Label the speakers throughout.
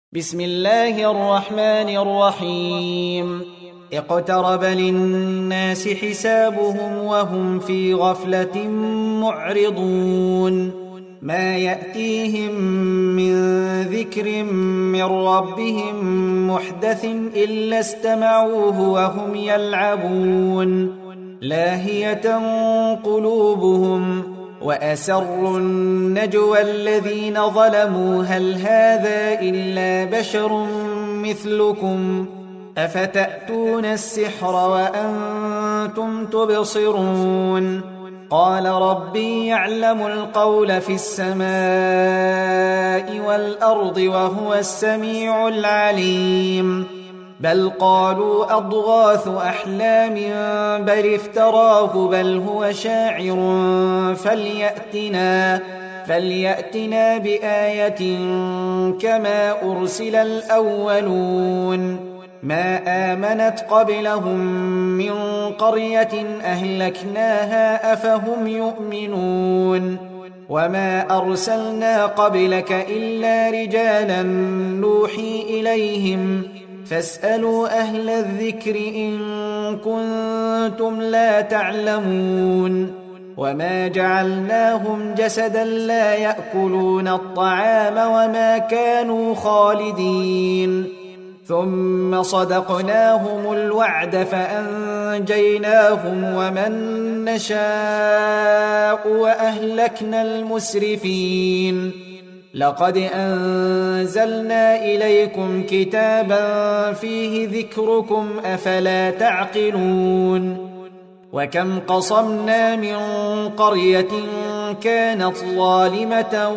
Speaker 1: بسم الله الرحمن الرحيم اقترب للناس حسابهم وهم في غفلة معرضون ما يأتيهم من ذكر من ربهم محدث إلا استمعوه وهم يلعبون لاهية قلوبهم وأسروا النجوى الذين ظلموا هل هذا إلا بشر مثلكم أفتأتون السحر وأنتم تبصرون قال ربي يعلم القول في السماء والأرض وهو السميع العليم بل قالوا أضغاث أحلام بل افتراه بل هو شاعر فليأتنا بآية كما أرسل الأولون ما آمنت قبلهم من قرية أهلكناها أفهم يؤمنون وما أرسلنا قبلك إلا رجالا نوحي إليهم فاسألوا أهل الذكر إن كنتم لا تعلمون وما جعلناهم جسدا لا يأكلون الطعام وما كانوا خالدين ثم صدقناهم الوعد فأنجيناهم ومن نشاء وأهلكنا المسرفين لقد أنزلنا إليكم كتابا فيه ذكركم أفلا تعقلون وكم قصمنا من قرية كانت ظالمة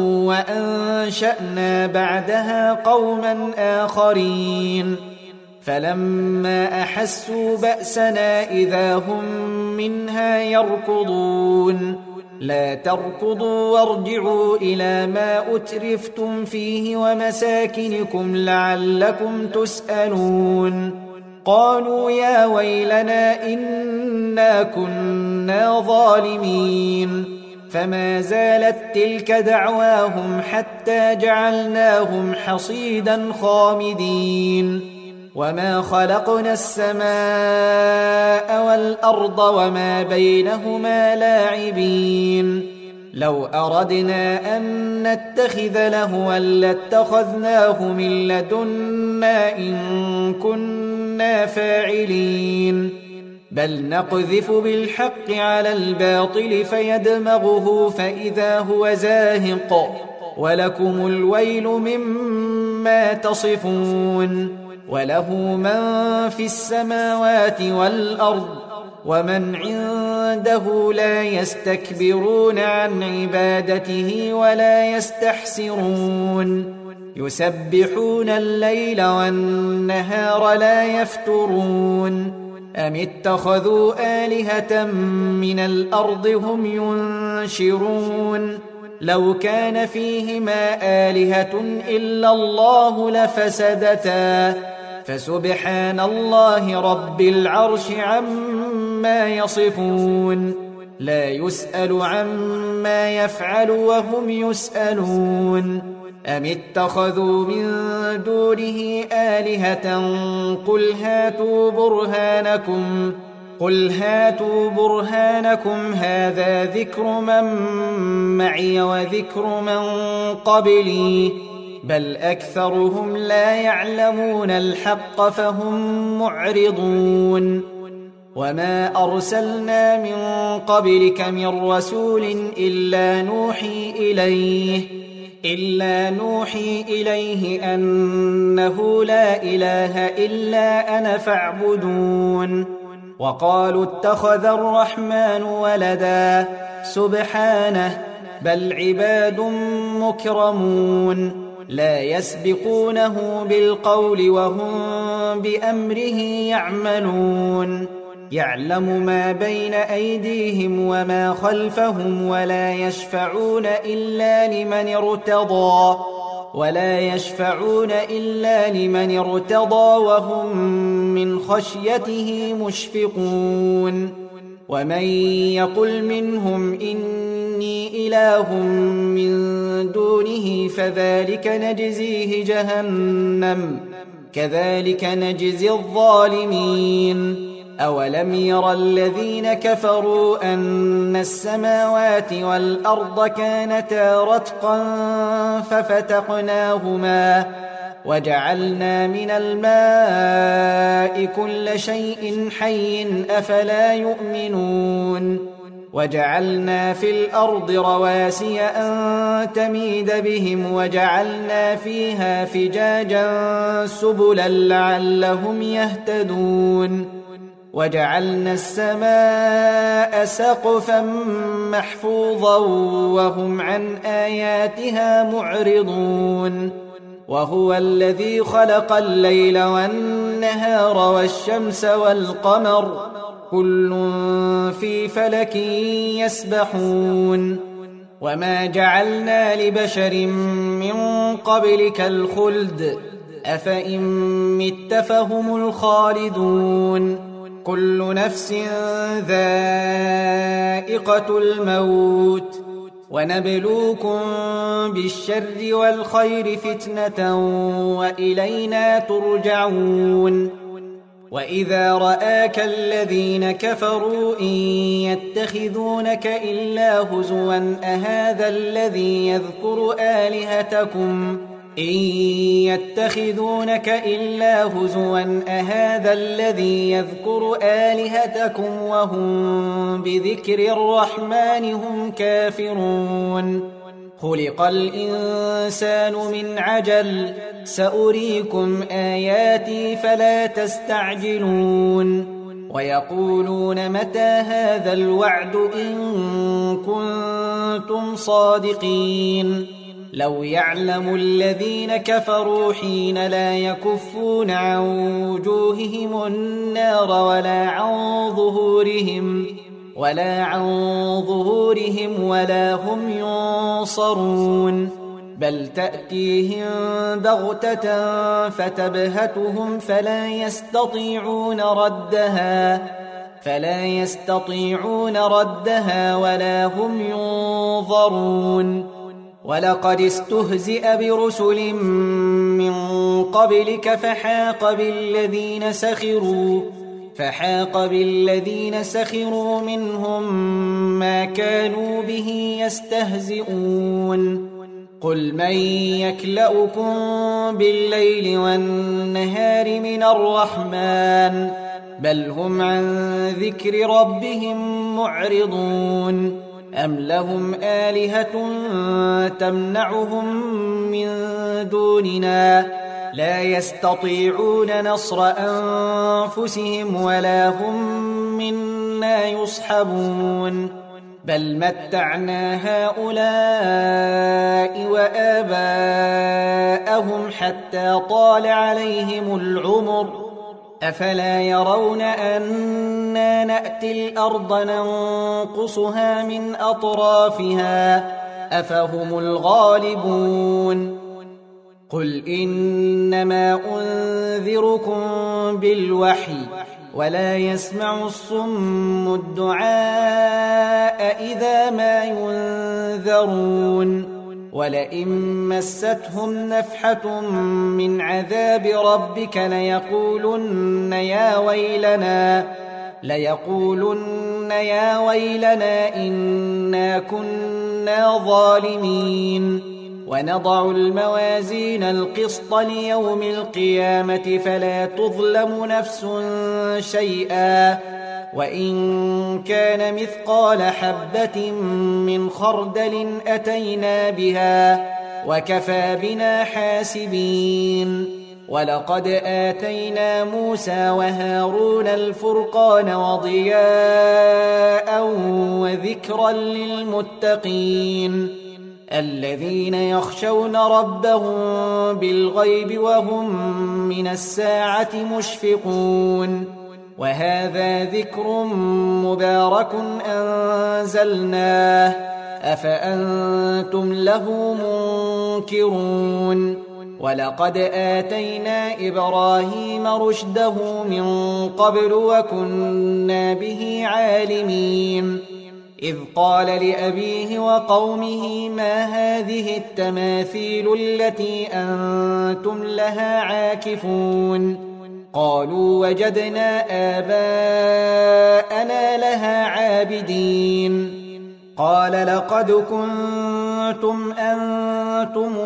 Speaker 1: وأنشأنا بعدها قوما آخرين فلما أحسوا بأسنا إذا هم منها يركضون لا تركضوا وارجعوا إلى ما أترفتم فيه ومساكنكم لعلكم تسألون قالوا يا ويلنا إنا كنا ظالمين فما زالت تلك دعواهم حتى جعلناهم حصيدا خامدين وما خلقنا السماء والأرض وما بينهما لاعبين لو أردنا أن نتخذ لهوا لاتخذناه من لدنا إن كنا فاعلين بل نقذف بالحق على الباطل فيدمغه فإذا هو زاهق ولكم الويل مما تصفون وله من في السماوات والأرض ومن عنده لا يستكبرون عن عبادته ولا يستحسرون يسبحون الليل والنهار لا يفترون أم اتخذوا آلهة من الأرض هم ينشرون لو كان فيهما آلهة إلا الله لفسدتا فسبحان الله رب العرش عما يصفون لا يسأل عما يفعل وهم يسألون أم اتخذوا من دونه آلهة قل هاتوا برهانكم هذا ذكر من معي وذكر من قبلي بل أكثرهم لا يعلمون الحق فهم معرضون وما أرسلنا من قبلك من رسول إلا نوحي إليه أنه لا إله إلا أنا فاعبدون وقالوا اتخذ الرحمن ولدا سبحانه بل عباد مكرمون لا يسبقونه بالقول وهم بأمره يعملون يعلم ما بين أيديهم وما خلفهم ولا يشفعون إلا لمن ارتضى وهم من خشيته مشفقون ومن يقل منهم إني إله من دونه فذلك نجزيه جهنم كذلك نجزي الظالمين أولم ير الذين كفروا أن السماوات والأرض كانتا رتقا ففتقناهما وجعلنا من الماء كل شيء حي أفلا يؤمنون وجعلنا في الأرض رواسي أن تميد بهم وجعلنا فيها فجاجا سبلا لعلهم يهتدون وجعلنا السماء سقفا محفوظا وهم عن آياتها معرضون وهو الذي خلق الليل والنهار والشمس والقمر كل في فلك يسبحون وما جعلنا لبشر من قبلك الخلد أفإن مت فهم الخالدون كل نفس ذائقة الموت ونبلوكم بالشر والخير فتنة وإلينا ترجعون وإذا رآك الذين كفروا إن يتخذونك إلا هزوا أهذا الذي يذكر آلهتكم إن يتخذونك إلا هزوا أهذا الذي يذكر آلهتكم وهم بذكر الرحمن هم كافرون خلق الإنسان من عجل سأريكم آياتي فلا تستعجلون ويقولون متى هذا الوعد إن كنتم صادقين لو يعلم الذين كفروا حين لا يكفون عن وجوههم النار ولا عن ظهورهم ولا هم ينصرون بل تأتيهم بغتة فتبهتهم فلا يستطيعون ردها ولا هم ينظرون ولقد استهزئ برسل من قبلك فحاق بالذين سخروا منهم ما كانوا به يستهزئون قل من يكلؤكم بالليل والنهار من الرحمن بل هم عن ذكر ربهم معرضون أم لهم آلهة تمنعهم من دوننا لا يستطيعون نصر أنفسهم ولا هم منا يصحبون بل متعنا هؤلاء وآباءهم حتى طال عليهم العمر أفلا يرون أنا نأتي الأرض ننقصها من أطرافها أفهم الغالبون قل إنما أنذركم بالوحي ولا يسمع الصم الدعاء إذا ما ينذرون ولئن مستهم نفحة من عذاب ربك ليقولن يا ويلنا إنا كنا ظالمين ونضع الموازين القسط ليوم القيامة فلا تظلم نفس شيئا وإن كان مثقال حبة من خردل أتينا بها وكفى بنا حاسبين ولقد آتينا موسى وهارون الفرقان وضياء وذكرا للمتقين الذين يخشون ربهم بالغيب وهم من الساعة مشفقون وهذا ذكر مبارك أنزلناه أفأنتم له منكرون ولقد آتينا إبراهيم رشده من قبل وكنا به عالمين إذ قال لأبيه وقومه ما هذه التماثيل التي أنتم لها عاكفون قالوا وجدنا آباءنا لها عابدين قال لقد كنتم أنتم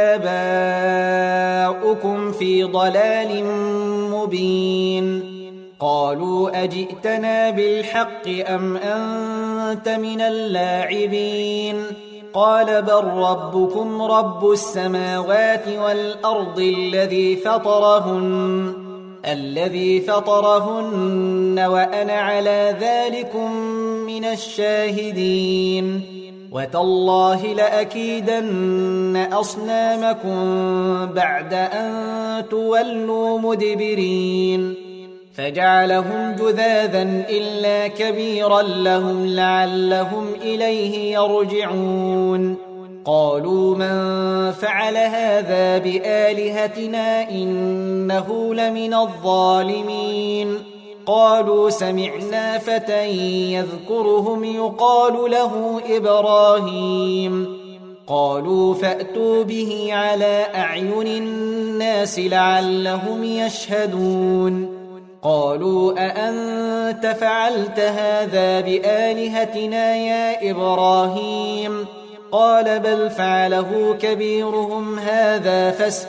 Speaker 1: وآباؤكم في ضلال مبين قالوا أجئتنا بالحق أم أنت من اللاعبين قال بل ربكم رب السماوات والأرض الذي فطرهن وأنا على ذلكم من الشاهدين وتالله لأكيدن أصنامكم بعد أن تولوا مدبرين فجعلهم جذاذا إلا كبيرا لهم لعلهم إليه يرجعون قالوا من فعل هذا بآلهتنا إنه لمن الظالمين قالوا سمعنا فتى يذكرهم يقال له إبراهيم قالوا فأتوا به على أعين الناس لعلهم يشهدون قالوا أأنت فعلت هذا بآلهتنا يا إبراهيم قال بل فعله كبيرهم هذا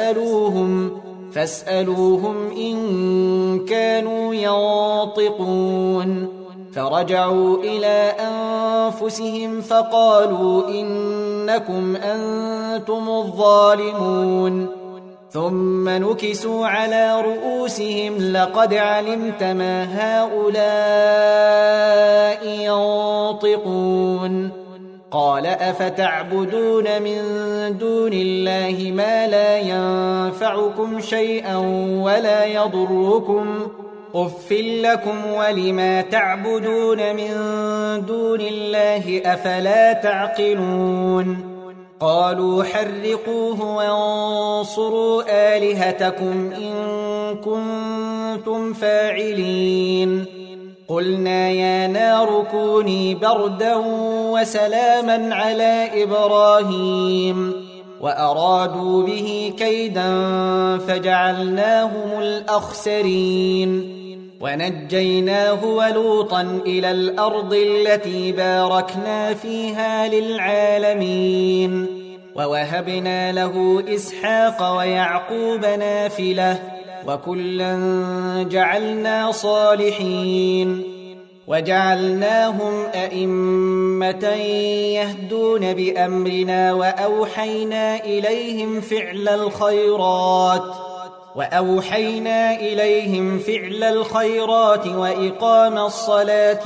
Speaker 1: فاسألوهم إن كانوا ينطقون فرجعوا إلى أنفسهم فقالوا إنكم أنتم الظالمون ثم نكسوا على رؤوسهم لقد علمت ما هؤلاء ينطقون قال أفتعبدون من دون الله ما لا ينفعكم شيئا ولا يضركم أف لكم ولما تعبدون من دون الله أفلا تعقلون قالوا حرقوه وانصروا آلهتكم إن كنتم فاعلين قلنا يا نار كوني بردا وسلاما على إبراهيم وأرادوا به كيدا فجعلناهم الأخسرين ونجيناه ولوطا إلى الأرض التي باركنا فيها للعالمين ووهبنا له إسحاق ويعقوب نافلة وكلا جعلنا صالحين وجعلناهم أئمة يهدون بأمرنا وأوحينا إليهم فعل الخيرات وإقام الصلاة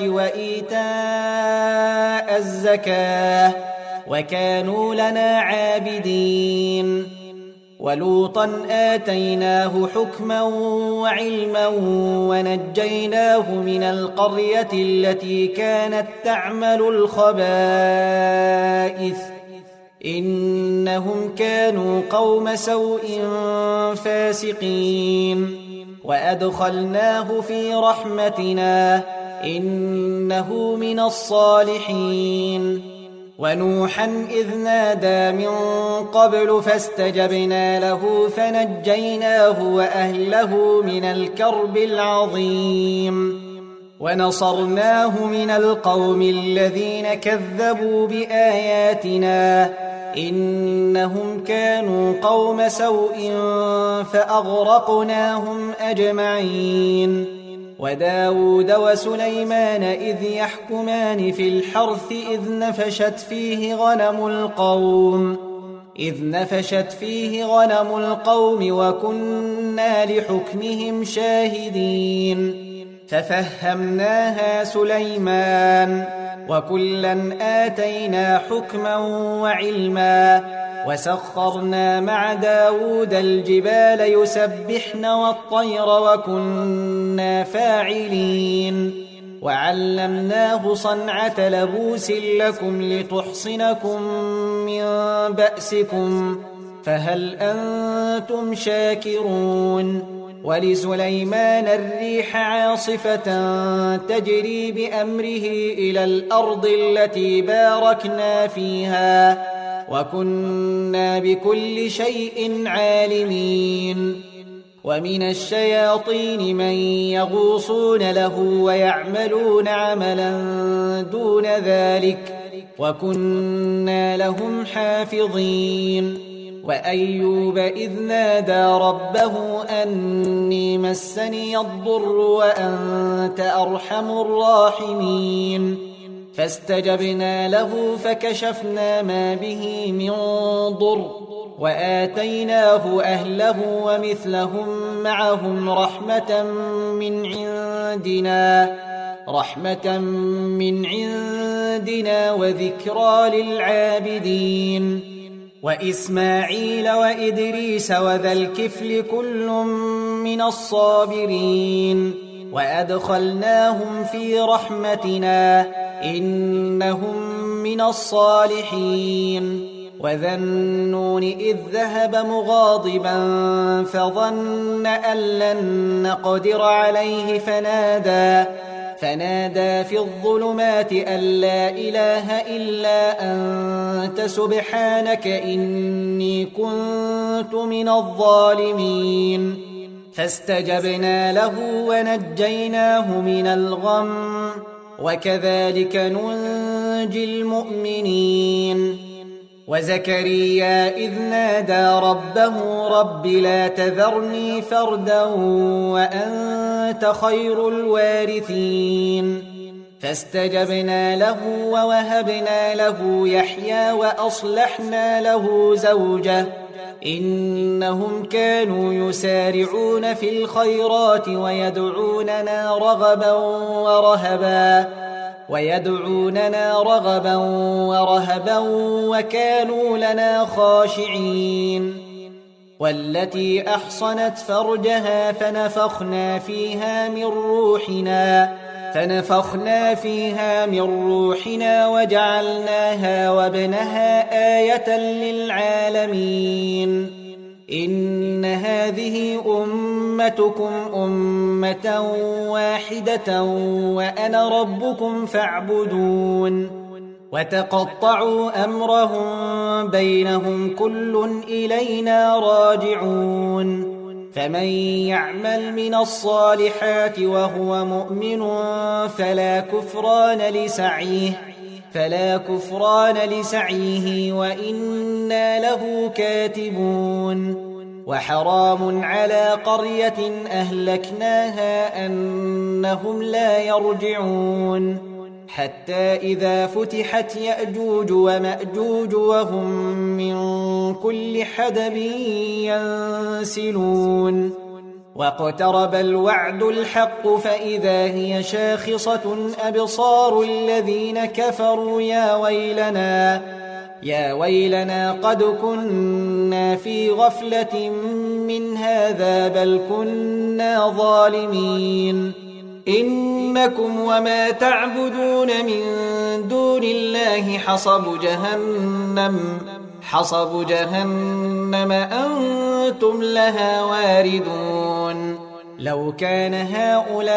Speaker 1: وإيتاء الزكاة وكانوا لنا عابدين ولوطا آتيناه حكما وعلما ونجيناه من القرية التي كانت تعمل الخبائث إنهم كانوا قوم سوء فاسقين وأدخلناه في رحمتنا إنه من الصالحين ونوحا إذ نادى من قبل فاستجبنا له فنجيناه وأهله من الكرب العظيم ونصرناه من القوم الذين كذبوا بآياتنا إنهم كانوا قوم سوء فأغرقناهم أجمعين وداود وسليمان إذ يحكمان في الحرث إذ نفشت فيه غنم القوم وكنا لحكمهم شاهدين ففهمناها سليمان وكلا آتينا حكما وعلما وسخرنا مع داود الجبال يسبحن والطير وكنا فاعلين وعلمناه صنعة لبوس لكم لتحصنكم من بأسكم فهل أنتم شاكرون ولسليمان الريح عاصفة تجري بأمره إلى الأرض التي باركنا فيها وكنا بكل شيء عالمين ومن الشياطين من يغوصون له ويعملون عملا دون ذلك وكنا لهم حافظين وأيوب إذ نادى ربه أني مسني الضر وأنت أرحم الراحمين فاستجبنا له فكشفنا ما به من ضر وآتيناه أهله ومثلهم معهم رحمة من عندنا وذكرى للعابدين وإسماعيل وإدريس وذا الكفل كل من الصابرين وأدخلناهم في رحمتنا إنهم من الصالحين وذا النون إذ ذهب مغاضبا فظن أن لن نقدر عليه فنادى في الظلمات أن لا إله إلا أنت سبحانك إني كنت من الظالمين فاستجبنا له ونجيناه من الغم وكذلك ننجي المؤمنين وزكريا إذ نادى ربه رب لا تذرني فردا وأنت خير الوارثين فاستجبنا له ووهبنا له يحيى وأصلحنا له زوجه إنهم كانوا يسارعون في الخيرات ويدعوننا رغبا ورهبا وكانوا لنا خاشعين والتي أحصنت فرجها فنفخنا فيها من روحنا وجعلناها وابنها آية للعالمين إن هذه أمتكم أمة واحدة وأنا ربكم فاعبدون وتقطعوا أمرهم بينهم كل إلينا راجعون فمن يعمل من الصالحات وهو مؤمن فلا كفران لسعيه وإنا له كاتبون وحرام على قرية أهلكناها أنهم لا يرجعون حتى إذا فتحت يأجوج ومأجوج وهم من كل حدب ينسلون واقترب الوعد الحق فإذا هي شاخصة أبصار الذين كفروا يا ويلنا قد كنا في غفلة من هذا بل كنا ظالمين إنكم وما تعبدون من دون الله حصب جهنم أنتم لها واردون لو كان هؤلاء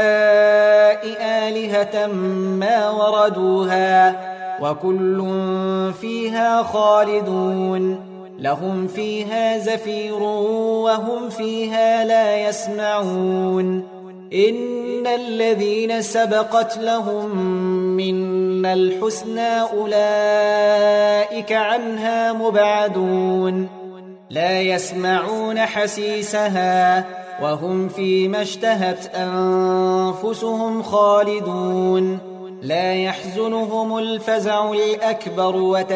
Speaker 1: آلهة ما وردوها وكل فيها خالدون لهم فيها زفير وهم فيها لا يسمعون إن الذين سبقت لهم منا الحسنى أولئك عنها مبعدون لا يسمعون حسيسها وهم فيما اشتهت أنفسهم خالدون لا يحزنهم الفزع الأكبر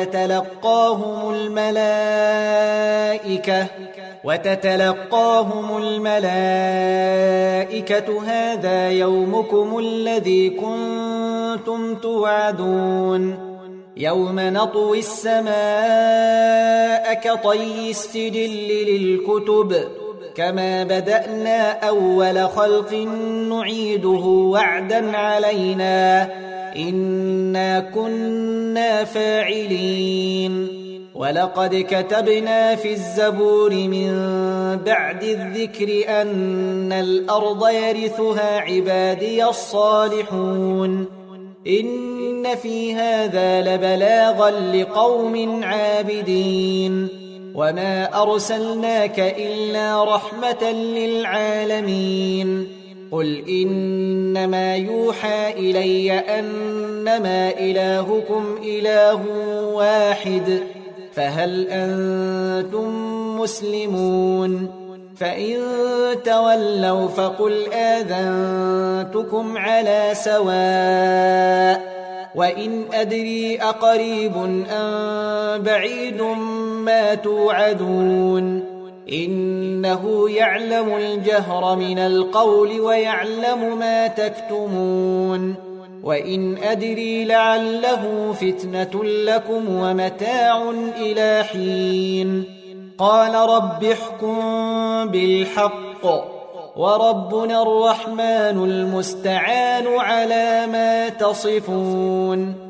Speaker 1: وتتلقاهم الملائكة هذا يومكم الذي كنتم توعدون يوم نطوي السماء كطي السجل للكتب كما بدأنا أول خلق نعيده وعدا علينا إنا كنا فاعلين ولقد كتبنا في الزبور من بعد الذكر أن الأرض يرثها عبادي الصالحون إن في هذا لبلاغا لقوم عابدين وما أرسلناك إلا رحمة للعالمين قل إنما يوحى إلي أنما إلهكم إله واحد فهل أنتم مسلمون فإن تولوا فقل آذنتكم على سواء وإن أدري أقريب أم بعيد ما توعدون إنه يعلم الجهر من القول ويعلم ما تكتمون وإن أدري لعله فتنة لكم ومتاع إلى حين قال رب احكم بالحق وربنا الرحمن المستعان على ما تصفون